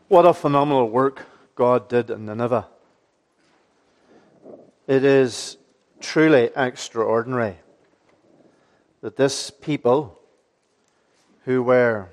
What a phenomenal work God did in Nineveh. It is truly extraordinary that this people who were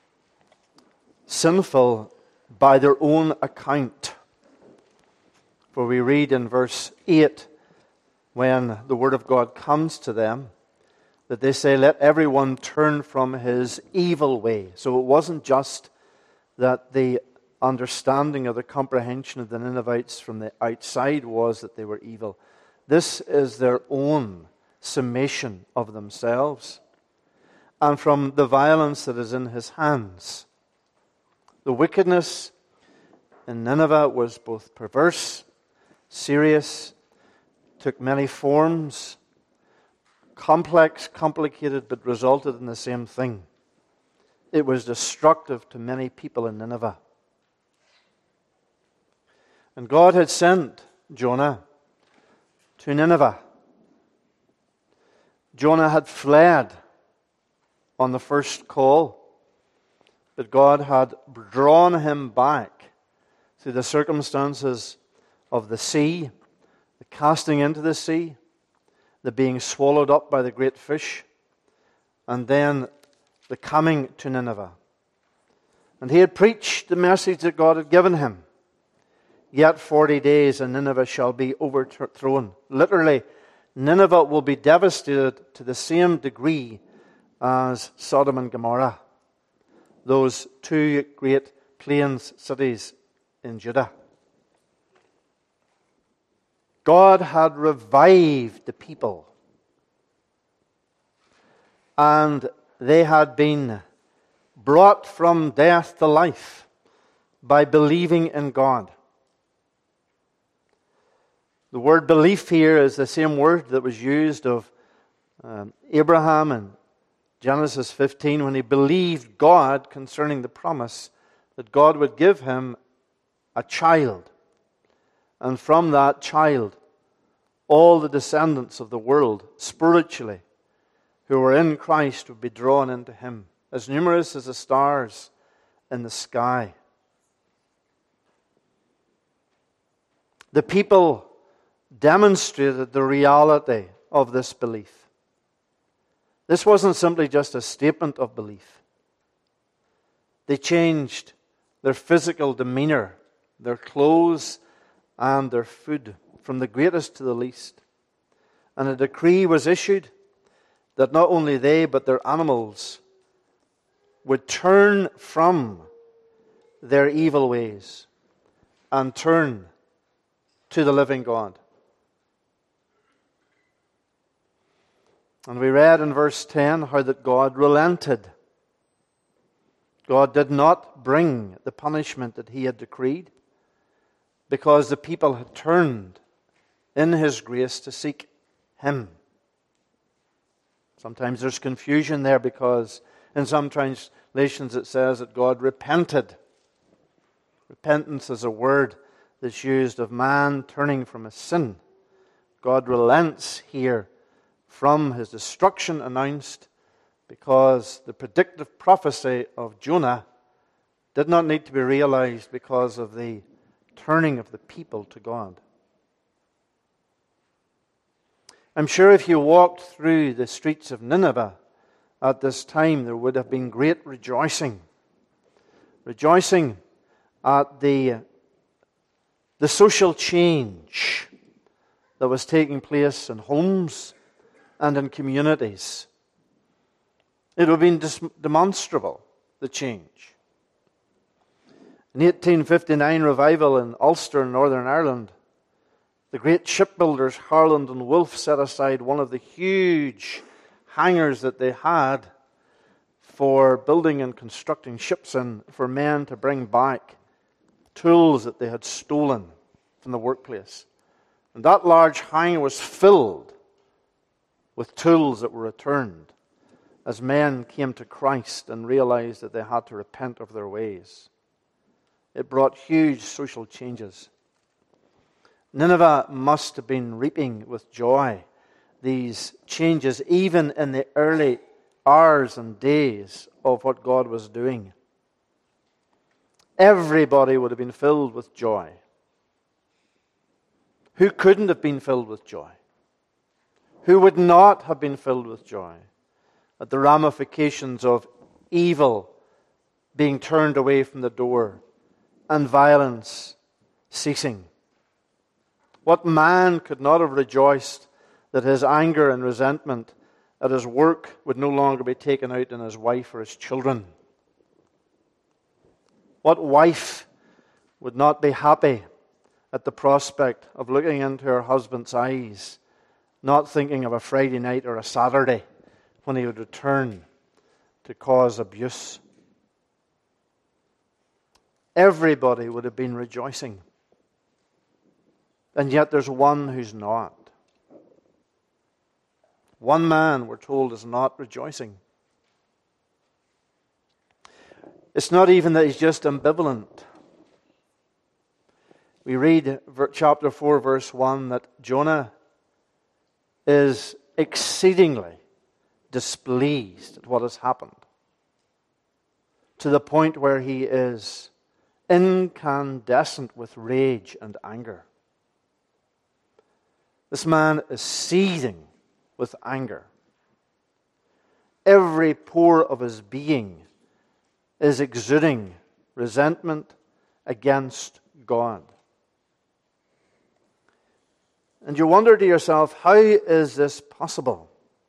sinful by their own account, for we read in verse 8 when the word of God comes to them, that they say, let everyone turn from his evil way. So it wasn't just that the understanding of the comprehension of the Ninevites from the outside was that they were evil. This is their own summation of themselves and from the violence that is in his hands. The wickedness in Nineveh was both perverse, serious, took many forms, complex, complicated, but resulted in the same thing. It was destructive to many people in Nineveh. And God had sent Jonah to Nineveh. Jonah had fled on the first call, but God had drawn him back through the circumstances of the sea, the casting into the sea, the being swallowed up by the great fish, and then the coming to Nineveh. And he had preached the message that God had given him. Yet 40 days and Nineveh shall be overthrown. Literally, Nineveh will be devastated to the same degree as Sodom and Gomorrah, those two great plains cities in Judah. God had revived the people, and they had been brought from death to life by believing in God. The word belief here is the same word that was used of Abraham in Genesis 15 when he believed God concerning the promise that God would give him a child. And from that child, all the descendants of the world, spiritually, who were in Christ would be drawn into him, as numerous as the stars in the sky. The people demonstrated the reality of this belief. This wasn't simply just a statement of belief. They changed their physical demeanor, their clothes, and their food, from the greatest to the least. And a decree was issued that not only they, but their animals would turn from their evil ways and turn to the living God. And we read in verse 10 how that God relented. God did not bring the punishment that he had decreed because the people had turned in his grace to seek him. Sometimes there's confusion there because in some translations it says that God repented. Repentance is a word that's used of man turning from his sin. God relents here from his destruction announced because the predictive prophecy of Jonah did not need to be realized because of the turning of the people to God. I'm sure if you walked through the streets of Nineveh at this time, there would have been great rejoicing. Rejoicing at the social change that was taking place in homes and in communities. It would have been demonstrable, the change. In 1859 revival in Ulster, Northern Ireland, the great shipbuilders Harland and Wolff set aside one of the huge hangars that they had for building and constructing ships in, for men to bring back tools that they had stolen from the workplace. And that large hangar was filled with tools that were returned as men came to Christ and realized that they had to repent of their ways. It brought huge social changes. Nineveh must have been reaping with joy these changes, even in the early hours and days of what God was doing. everybody would have been filled with joy. Who couldn't have been filled with joy? Who would not have been filled with joy at the ramifications of evil being turned away from the door and violence ceasing? What man could not have rejoiced that his anger and resentment at his work would no longer be taken out on his wife or his children? What wife would not be happy at the prospect of looking into her husband's eyes, not thinking of a Friday night or a Saturday when he would return to cause abuse? Everybody would have been rejoicing. And yet there's one who's not. One man, we're told, is not rejoicing. It's not even that he's just ambivalent. We read chapter 4, verse 1, that Jonah is exceedingly displeased at what has happened, to the point where he is incandescent with rage and anger. This man is seething with anger. Every pore of his being is exuding resentment against God. And you wonder to yourself, how is this possible?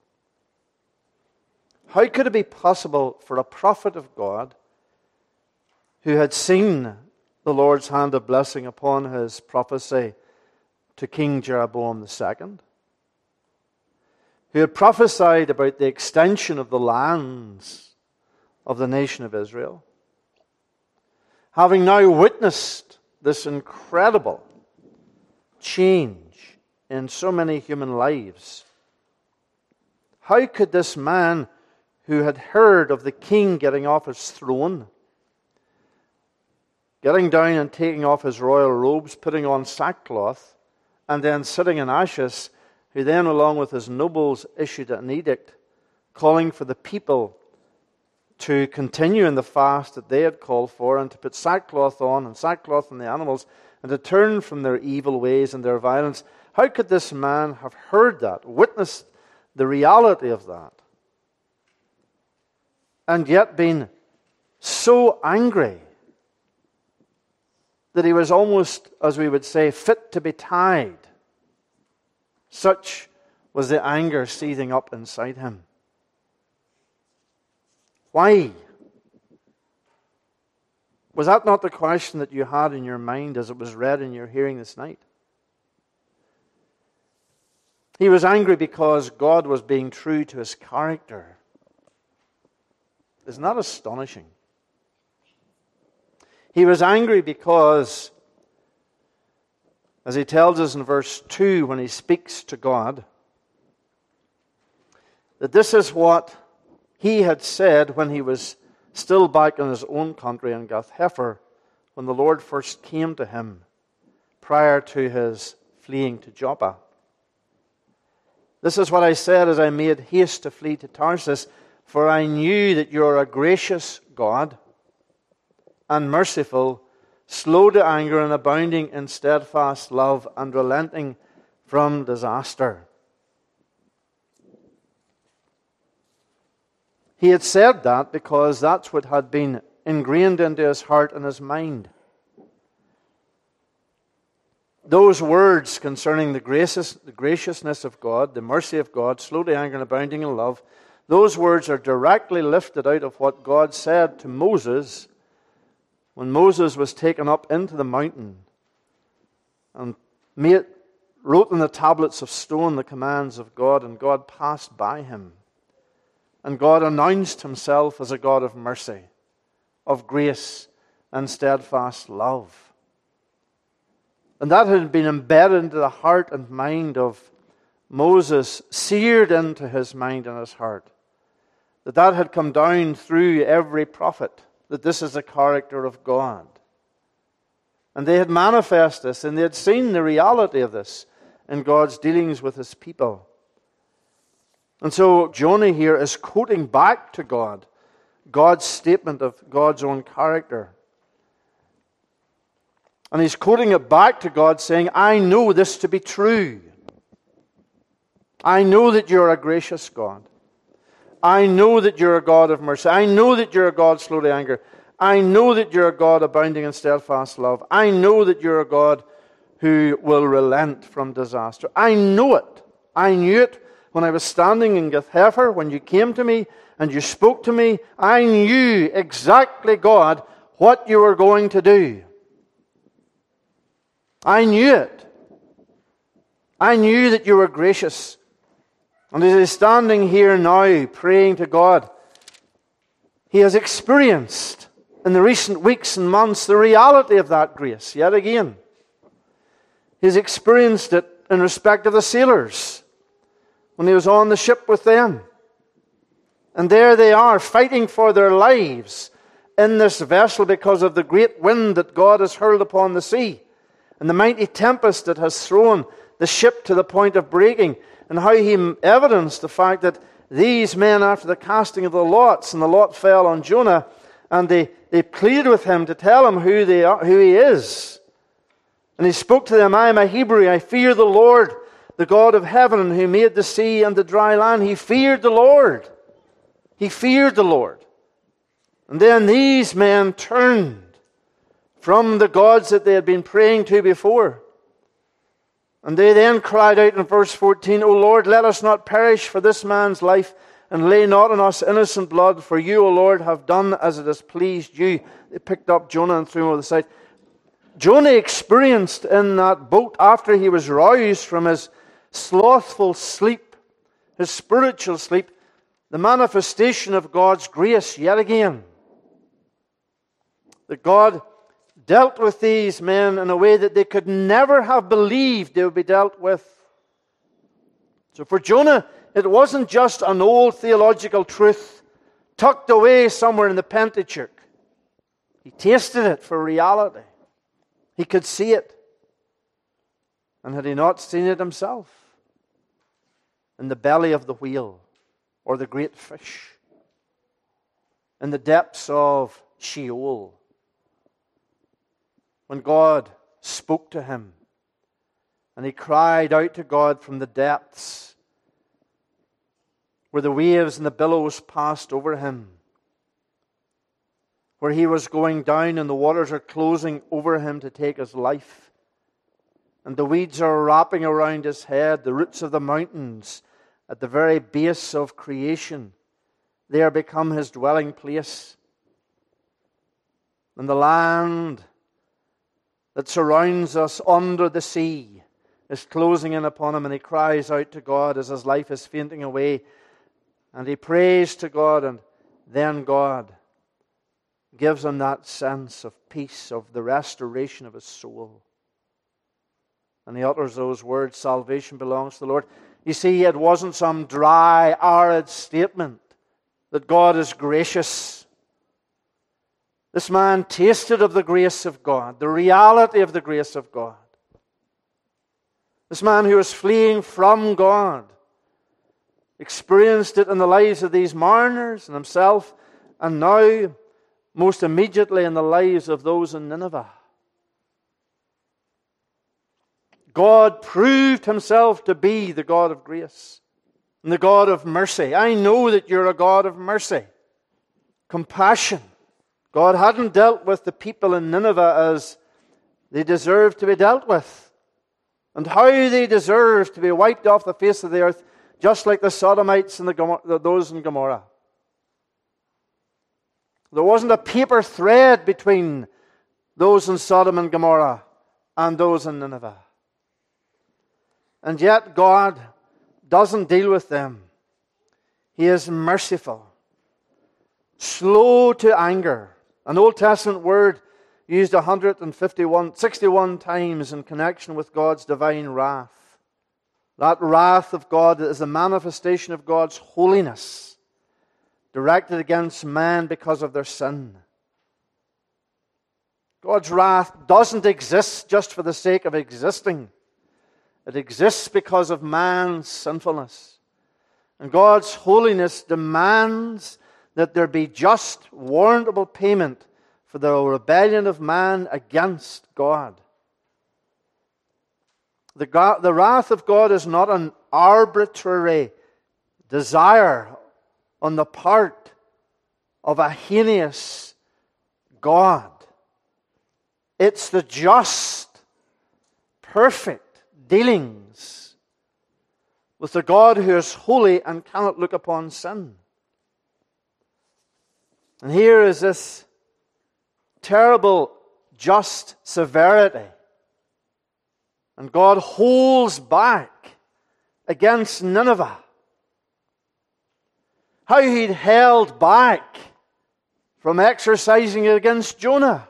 How could it be possible for a prophet of God who had seen the Lord's hand of blessing upon his prophecy to King Jeroboam II, who had prophesied about the extension of the lands of the nation of Israel, having now witnessed this incredible change in so many human lives, how could this man who had heard of the king getting off his throne, getting down and taking off his royal robes, putting on sackcloth, and then sitting in ashes, who then, along with his nobles, issued an edict calling for the people to continue in the fast that they had called for, and to put sackcloth on and sackcloth on the animals, and to turn from their evil ways and their violence. How could this man have heard that, witnessed the reality of that, and yet been so angry that he was almost, as we would say, fit to be tied? Such was the anger seething up inside him. Why? Was that not the question that you had in your mind as it was read in your hearing this night? He was angry because God was being true to his character. Isn't that astonishing? He was angry because, as he tells us in verse 2 when he speaks to God, that this is what he had said when he was still back in his own country in Gath-Hepher, when the Lord first came to him prior to his fleeing to Joppa. This is what I said as I made haste to flee to Tarsus, for I knew that you are a gracious God and merciful, slow to anger and abounding in steadfast love and relenting from disaster. He had said that because that's what had been ingrained into his heart and his mind. Those words concerning the graciousness of God, the mercy of God, slow to anger and abounding in love, those words are directly lifted out of what God said to Moses when Moses was taken up into the mountain and wrote on the tablets of stone the commands of God, and God passed by him. And God announced himself as a God of mercy, of grace, and steadfast love. And that had been embedded into the heart and mind of Moses, seared into his mind and his heart. That had come down through every prophet, that this is the character of God. And they had manifested this, and they had seen the reality of this in God's dealings with his people. And so Jonah here is quoting back to God, God's statement of God's own character. And he's quoting it back to God, saying, I know this to be true. I know that you're a gracious God. I know that you're a God of mercy. I know that you're a God slow to anger. I know that you're a God abounding in steadfast love. I know that you're a God who will relent from disaster. I know it. I knew it when I was standing in Gath-Hepher, when you came to me and you spoke to me. I knew exactly, God, what you were going to do. I knew it. I knew that you were gracious. And as he's standing here now praying to God, he has experienced in the recent weeks and months the reality of that grace yet again. He's experienced it in respect of the sailors when he was on the ship with them. And there they are fighting for their lives in this vessel because of the great wind that God has hurled upon the sea and the mighty tempest that has thrown the ship to the point of breaking, and how he evidenced the fact that these men, after the casting of the lots, and the lot fell on Jonah, and they pleaded with him to tell him who he is. And he spoke to them, I am a Hebrew, I fear the Lord, the God of heaven, who made the sea and the dry land. He feared the Lord. He feared the Lord. And then these men turned from the gods that they had been praying to before. And they then cried out in verse 14, O Lord, let us not perish for this man's life, and lay not on us innocent blood, for you, O Lord, have done as it has pleased you. They picked up Jonah and threw him over the side. Jonah experienced in that boat, after he was roused from his slothful sleep, his spiritual sleep, the manifestation of God's grace yet again. That God dealt with these men in a way that they could never have believed they would be dealt with. So for Jonah, it wasn't just an old theological truth tucked away somewhere in the Pentateuch. He tasted it for reality. He could see it. And had he not seen it himself? In the belly of the whale, or the great fish, in the depths of Sheol, when God spoke to him, and he cried out to God from the depths, where the waves and the billows passed over him, where he was going down and the waters are closing over him to take his life, and the weeds are wrapping around his head, the roots of the mountains at the very base of creation, they are become his dwelling place. And the land that surrounds us under the sea is closing in upon him, and he cries out to God as his life is fainting away, and he prays to God, and then God gives him that sense of peace, of the restoration of his soul. And he utters those words, salvation belongs to the Lord. You see, it wasn't some dry, arid statement that God is gracious. This man tasted of the grace of God, the reality of the grace of God. This man who was fleeing from God experienced it in the lives of these mariners and himself, and now, most immediately, in the lives of those in Nineveh. God proved himself to be the God of grace and the God of mercy. I know that you're a God of mercy, compassion. God hadn't dealt with the people in Nineveh as they deserved to be dealt with, and how they deserved to be wiped off the face of the earth, just like the Sodomites and those in Gomorrah. There wasn't a paper thread between those in Sodom and Gomorrah and those in Nineveh. And yet God doesn't deal with them. He is merciful, slow to anger. An Old Testament word used 61 times in connection with God's divine wrath. That wrath of God is a manifestation of God's holiness, directed against man because of their sin. God's wrath doesn't exist just for the sake of existing. It exists because of man's sinfulness. And God's holiness demands that there be just, warrantable payment for the rebellion of man against God. The wrath of God is not an arbitrary desire on the part of a heinous God. It's the just, perfect dealings with the God who is holy and cannot look upon sin. And here is this terrible, just severity. And God holds back against Nineveh. How he'd held back from exercising it against Jonah.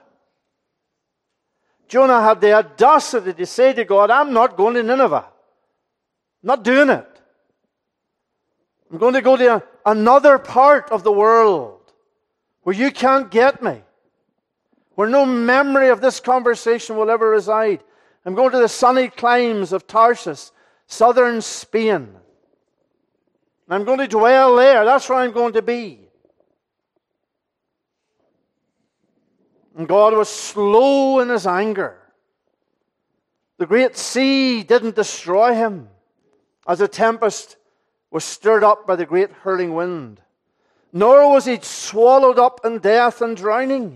Jonah had the audacity to say to God, I'm not going to Nineveh. I'm not doing it. I'm going to go to another part of the world where you can't get me, where no memory of this conversation will ever reside. I'm going to the sunny climes of Tarsus, southern Spain. I'm going to dwell there. That's where I'm going to be. And God was slow in his anger. The great sea didn't destroy him as a tempest was stirred up by the great hurling wind. Nor was he swallowed up in death and drowning.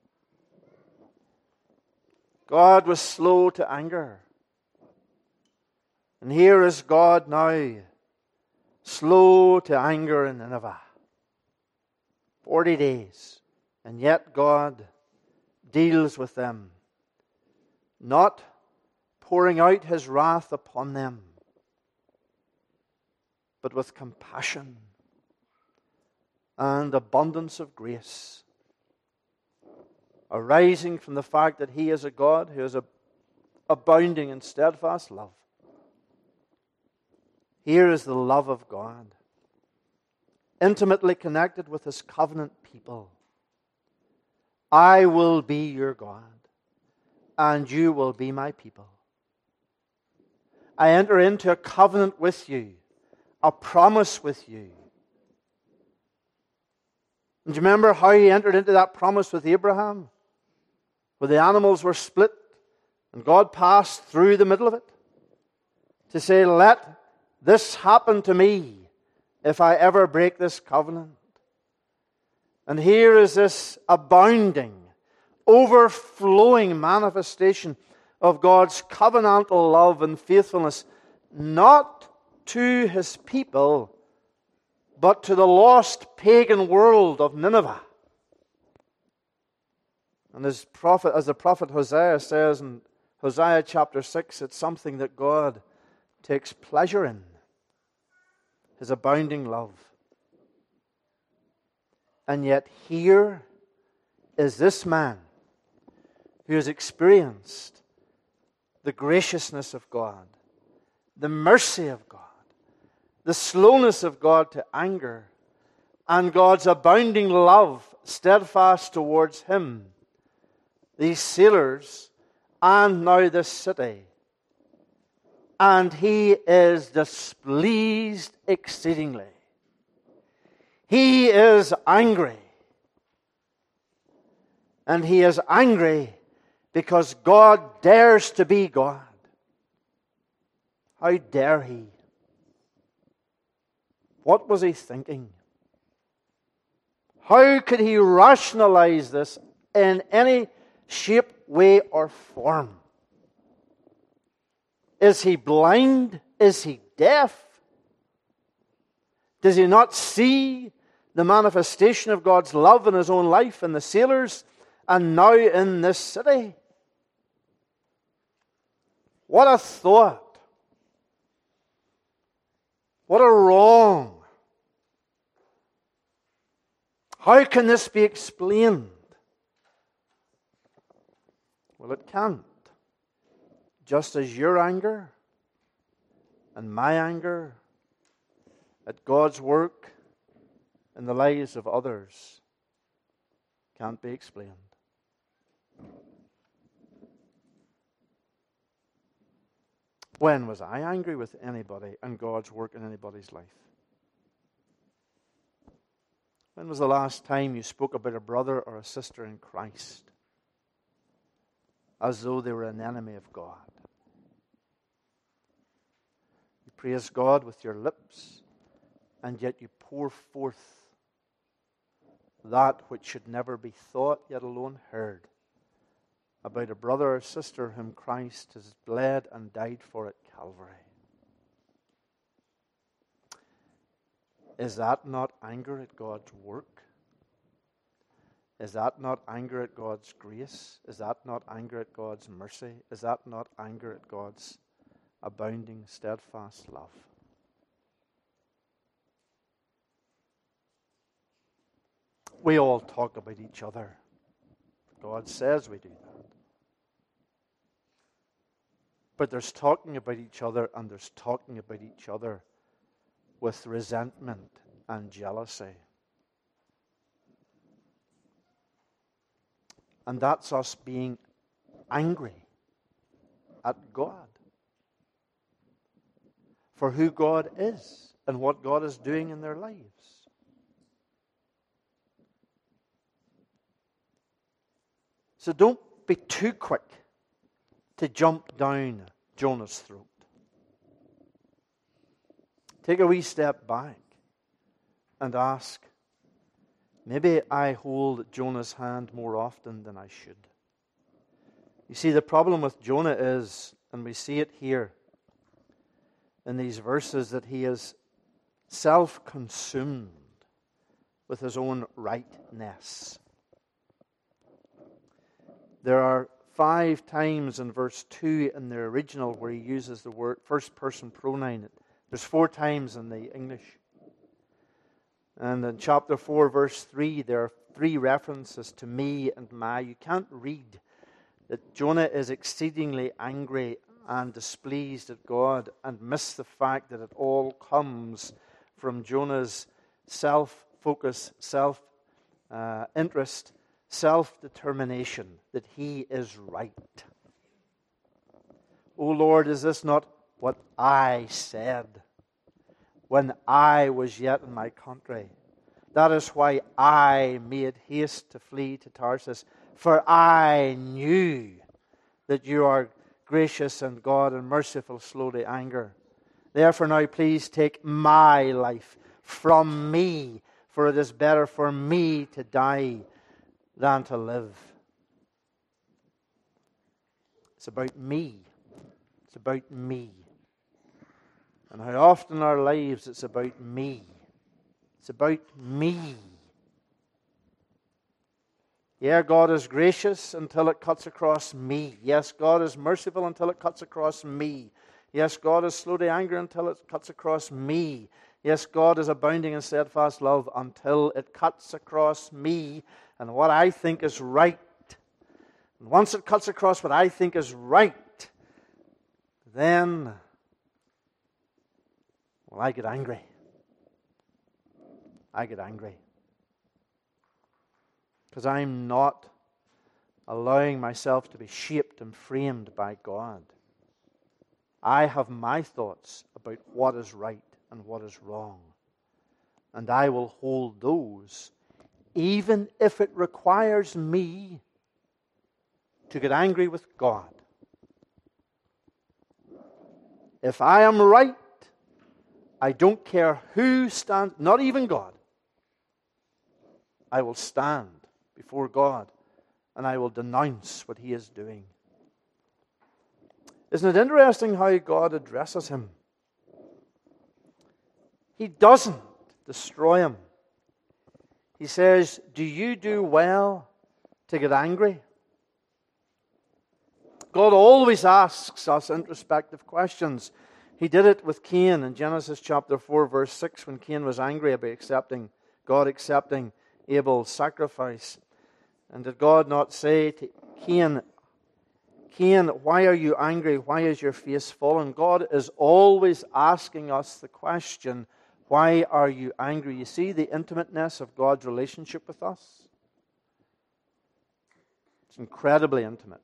God was slow to anger. And here is God now, slow to anger in Nineveh. 40 days. And yet God deals with them, not pouring out his wrath upon them, but with compassion and abundance of grace, arising from the fact that he is a God who is abounding in steadfast love. Here is the love of God, intimately connected with his covenant people. I will be your God, and you will be my people. I enter into a covenant with you, a promise with you. And do you remember how he entered into that promise with Abraham? Where the animals were split, and God passed through the middle of it to say, let this happen to me if I ever break this covenant. And here is this abounding, overflowing manifestation of God's covenantal love and faithfulness, not to his people, but to the lost pagan world of Nineveh. And as the prophet Hosea says in Hosea chapter 6, it's something that God takes pleasure in, his abounding love. And yet here is this man who has experienced the graciousness of God, the mercy of God, the slowness of God to anger, and God's abounding love, steadfast towards him, these sailors, and now this city. And he is displeased exceedingly. He is angry. And he is angry because God dares to be God. How dare he? What was he thinking? How could he rationalize this in any shape, way, or form? Is he blind? Is he deaf? Does he not see the manifestation of God's love in his own life in the sailors and now in this city? What a thought. What a wrong. How can this be explained? Well, it can't. Just as your anger and my anger at God's work in the lives of others can't be explained. When was I angry with anybody and God's work in anybody's life? When was the last time you spoke about a brother or a sister in Christ as though they were an enemy of God? You praise God with your lips, and yet you pour forth that which should never be thought, yet alone heard, about a brother or sister whom Christ has bled and died for at Calvary. Is that not anger at God's work? Is that not anger at God's grace? Is that not anger at God's mercy? Is that not anger at God's abounding, steadfast love? We all talk about each other. God says we do that. But there's talking about each other, and there's talking about each other with resentment and jealousy. And that's us being angry at God for who God is and what God is doing in their lives. So don't be too quick to jump down Jonah's throat. Take a wee step back and ask, maybe I hold Jonah's hand more often than I should. You see, the problem with Jonah is, and we see it here in these verses, that he is self-consumed with his own rightness. There are 5 times in verse 2 in the original where he uses the word first-person pronoun. There's 4 times in the English. And in chapter 4, verse 3, there are 3 references to me and my. You can't read that Jonah is exceedingly angry and displeased at God and miss the fact that it all comes from Jonah's self-focus, self-interest, self-determination that he is right. O Lord, is this not what I said when I was yet in my country? That is why I made haste to flee to Tarsus, for I knew that you are gracious and God and merciful, slow to anger. Therefore now please take my life from me, for it is better for me to die than to live. It's about me. It's about me. And how often in our lives it's about me. It's about me. Yeah, God is gracious until it cuts across me. Yes, God is merciful until it cuts across me. Yes, God is slow to anger until it cuts across me. Yes, God is abounding in steadfast love until it cuts across me and what I think is right. And once it cuts across what I think is right, then, well, I get angry. I get angry. Because I'm not allowing myself to be shaped and framed by God. I have my thoughts about what is right and what is wrong. And I will hold those, even if it requires me to get angry with God. If I am right, I don't care who stands, not even God. I will stand before God and I will denounce what He is doing. Isn't it interesting how God addresses him? He doesn't destroy him. He says, do you do well to get angry? God always asks us introspective questions. He did it with Cain in Genesis chapter 4, verse 6, when Cain was angry about God accepting Abel's sacrifice. And did God not say to Cain, Cain, why are you angry? Why is your face fallen? God is always asking us the question, why are you angry? You see the intimateness of God's relationship with us? It's incredibly intimate.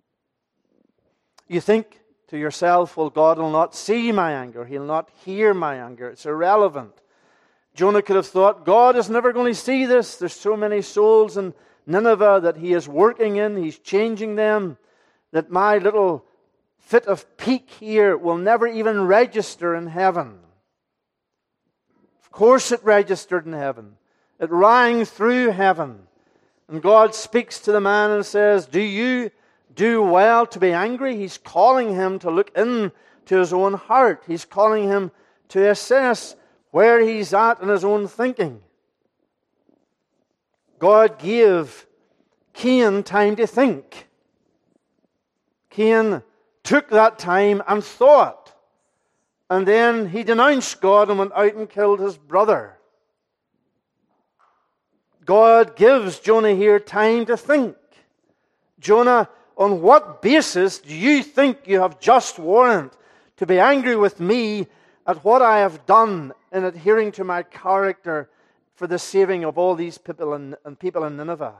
You think to yourself, well, God will not see my anger. He'll not hear my anger. It's irrelevant. Jonah could have thought, God is never going to see this. There's so many souls in Nineveh that he is working in. He's changing them. That my little fit of pique here will never even register in heaven. Of course it registered in heaven. It rang through heaven. And God speaks to the man and says, do you do well to be angry? He's calling him to look in to his own heart. He's calling him to assess where he's at in his own thinking. God gave Cain time to think. Cain took that time and thought. And then he denounced God and went out and killed his brother. God gives Jonah here time to think. Jonah, on what basis do you think you have just warrant to be angry with me at what I have done in adhering to my character for the saving of all these people and people in Nineveh?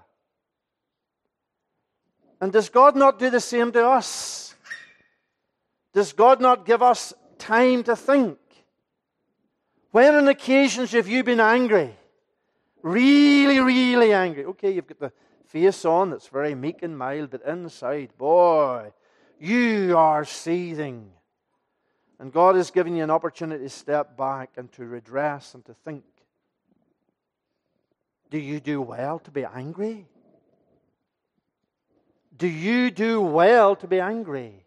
And does God not do the same to us? Does God not give us time to think? When on occasions have you been angry? Really, really angry. Okay, you've got the face on that's very meek and mild, but inside, boy, you are seething. And God is giving you an opportunity to step back and to redress and to think. Do you do well to be angry? Do you do well to be angry?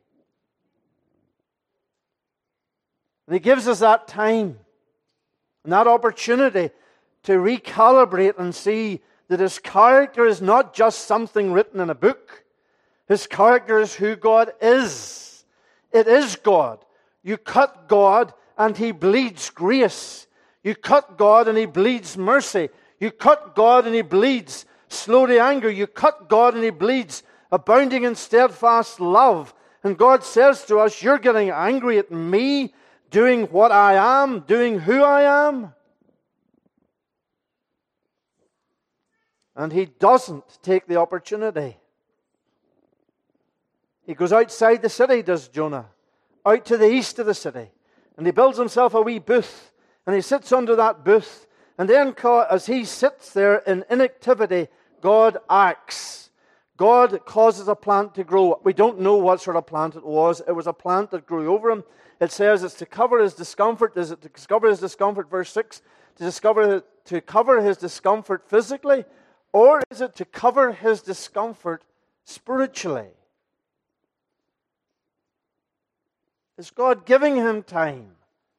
And He gives us that time and that opportunity to recalibrate and see that His character is not just something written in a book. His character is who God is. It is God. You cut God and He bleeds grace. You cut God and He bleeds mercy. You cut God and He bleeds slow to anger. You cut God and He bleeds abounding in steadfast love. And God says to us, you're getting angry at me, doing what I am, doing who I am. And He doesn't take the opportunity. He goes outside the city, does Jonah, out to the east of the city. And he builds himself a wee booth. And he sits under that booth. And then as he sits there in inactivity, God acts. God causes a plant to grow. We don't know what sort of plant it was. It was a plant that grew over him. It says it's to cover his discomfort. Is it to cover his discomfort, verse 6? To cover his discomfort physically? Or is it to cover his discomfort spiritually? Is God giving him time?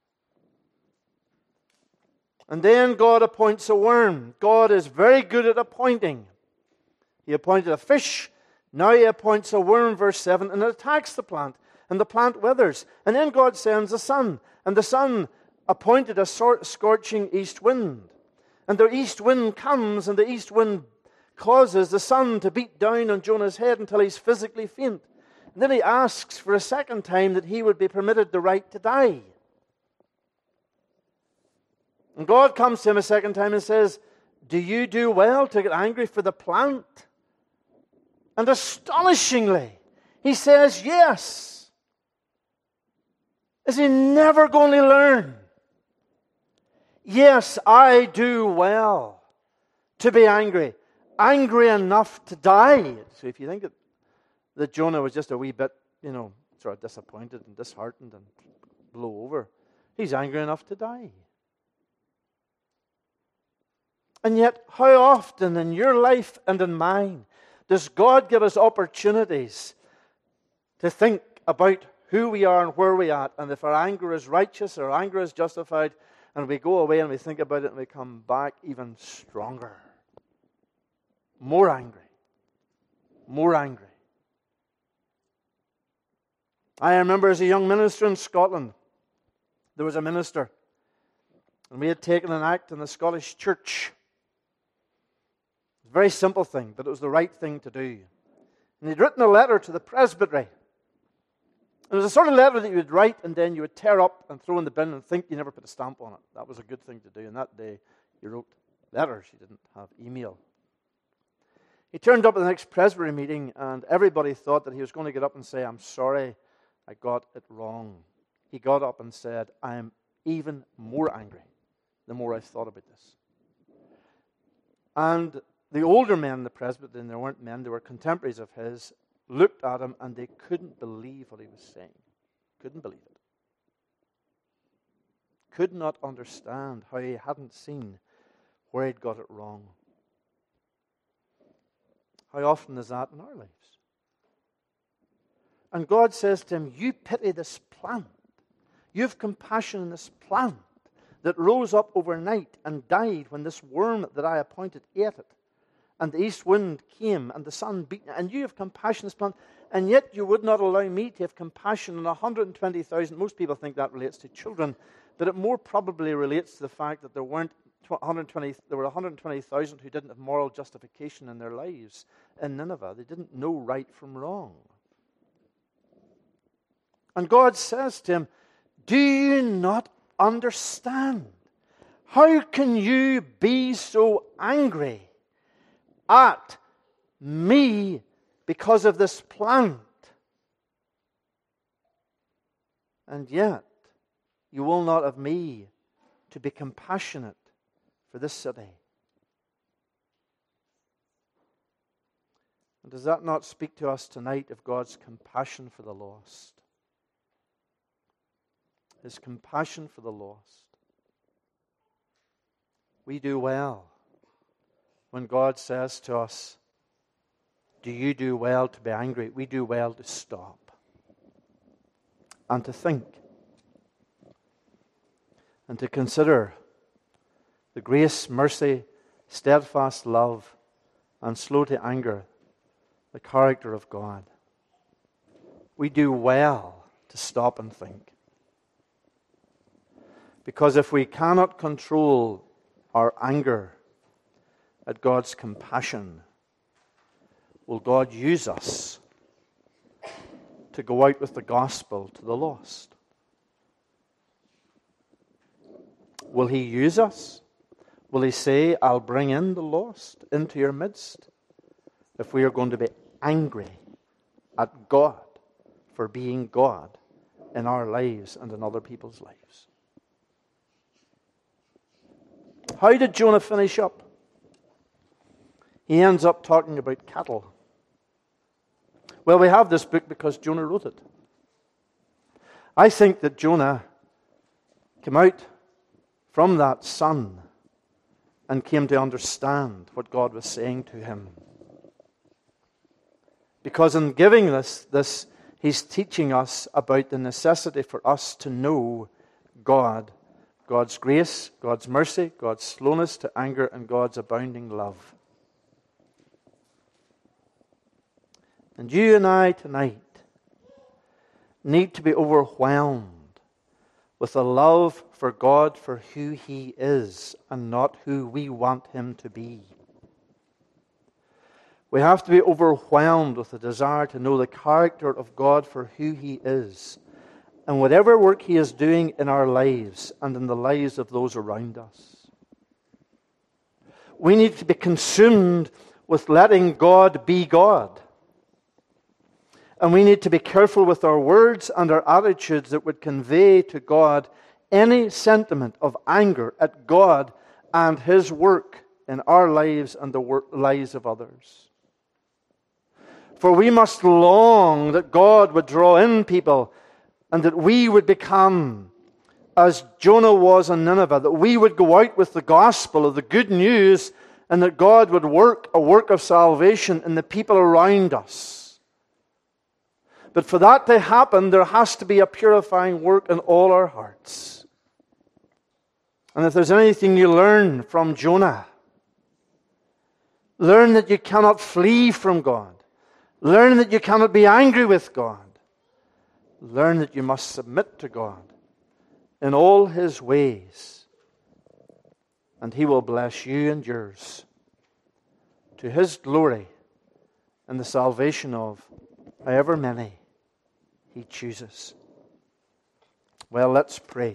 And then God appoints a worm. God is very good at appointing. He appointed a fish. Now He appoints a worm, verse 7, and it attacks the plant. And the plant withers. And then God sends a sun. And the sun appointed a scorching east wind. And the east wind comes, and the east wind causes the sun to beat down on Jonah's head until he's physically faint. And then he asks for a second time that he would be permitted the right to die. And God comes to him a second time and says, do you do well to get angry for the plant? And astonishingly, he says, yes. Is he never going to learn? Yes, I do well to be angry. Angry enough to die. So if you think that Jonah was just a wee bit, sort of disappointed and disheartened and blow over, he's angry enough to die. And yet, how often in your life and in mine does God give us opportunities to think about who we are and where we are, and if our anger is righteous or anger is justified, and we go away and we think about it and we come back even stronger. More angry. More angry. I remember as a young minister in Scotland, there was a minister, and we had taken an act in the Scottish church. It was a very simple thing, but it was the right thing to do. And he'd written a letter to the presbytery. It was a sort of letter that you would write and then you would tear up and throw in the bin and think you never put a stamp on it. That was a good thing to do. And that day, he wrote letters. He didn't have email. He turned up at the next presbytery meeting and everybody thought that he was going to get up and say, I'm sorry, I got it wrong. He got up and said, I am even more angry the more I've thought about this. And the older men in the presbytery, and they weren't men, they were contemporaries of his, looked at him and they couldn't believe what he was saying. Couldn't believe it. Could not understand how he hadn't seen where he'd got it wrong. How often is that in our lives? And God says to him, you pity this plant. You have compassion on this plant that rose up overnight and died when this worm that I appointed ate it. And the east wind came and the sun beat it. And you have compassion on this plant. And yet you would not allow me to have compassion on 120,000. Most people think that relates to children. But it more probably relates to the fact that there were 120,000 who didn't have moral justification in their lives in Nineveh. They didn't know right from wrong. And God says to him, do you not understand? How can you be so angry at me because of this plant? And yet, you will not have me to be compassionate for this city. And does that not speak to us tonight of God's compassion for the lost? His compassion for the lost. We do well when God says to us, do you do well to be angry? We do well to stop and to think and to consider the grace, mercy, steadfast love, and slow to anger, the character of God. We do well to stop and think. Because if we cannot control our anger at God's compassion, will God use us to go out with the gospel to the lost? Will He use us? Will He say, I'll bring in the lost into your midst? If we are going to be angry at God for being God in our lives and in other people's lives. How did Jonah finish up? He ends up talking about cattle. Well, we have this book because Jonah wrote it. I think that Jonah came out from that sun and came to understand what God was saying to him. Because in giving this, he's teaching us about the necessity for us to know God, God's grace, God's mercy, God's slowness to anger, and God's abounding love. And you and I tonight need to be overwhelmed with a love for God for who He is and not who we want Him to be. We have to be overwhelmed with a desire to know the character of God for who He is and whatever work He is doing in our lives and in the lives of those around us. We need to be consumed with letting God be God. And we need to be careful with our words and our attitudes that would convey to God any sentiment of anger at God and His work in our lives and the lives of others. For we must long that God would draw in people and that we would become as Jonah was in Nineveh, that we would go out with the gospel of the good news and that God would work a work of salvation in the people around us. But for that to happen, there has to be a purifying work in all our hearts. And if there's anything you learn from Jonah, learn that you cannot flee from God. Learn that you cannot be angry with God. Learn that you must submit to God in all His ways. And He will bless you and yours to His glory and the salvation of however many He chooses. Well, let's pray.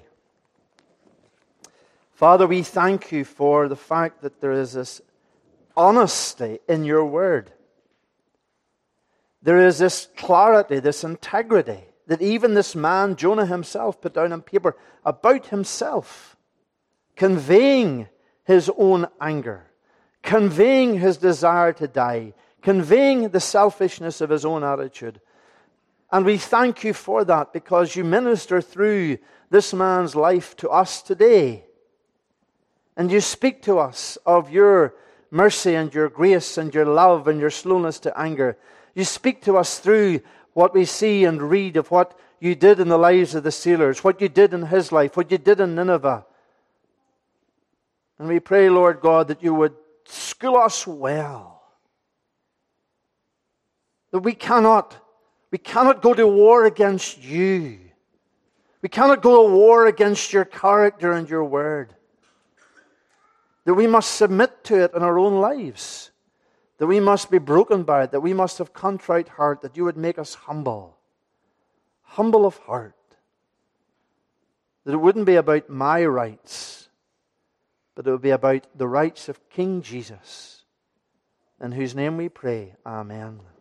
Father, we thank You for the fact that there is this honesty in Your word. There is this clarity, this integrity that even this man, Jonah himself, put down on paper about himself conveying his own anger, conveying his desire to die, conveying the selfishness of his own attitude. And we thank you for that, because you minister through this man's life to us today. And you speak to us of your mercy and your grace and your love and your slowness to anger. You speak to us through what we see and read of what you did in the lives of the sailors, what you did in his life, what you did in Nineveh. And we pray, Lord God, that you would school us well. That we cannot go to war against you. We cannot go to war against your character and your word. That we must submit to it in our own lives. That we must be broken by it. That we must have contrite heart. That you would make us humble. Humble of heart. That it wouldn't be about my rights, but it would be about the rights of King Jesus, in whose name we pray. Amen.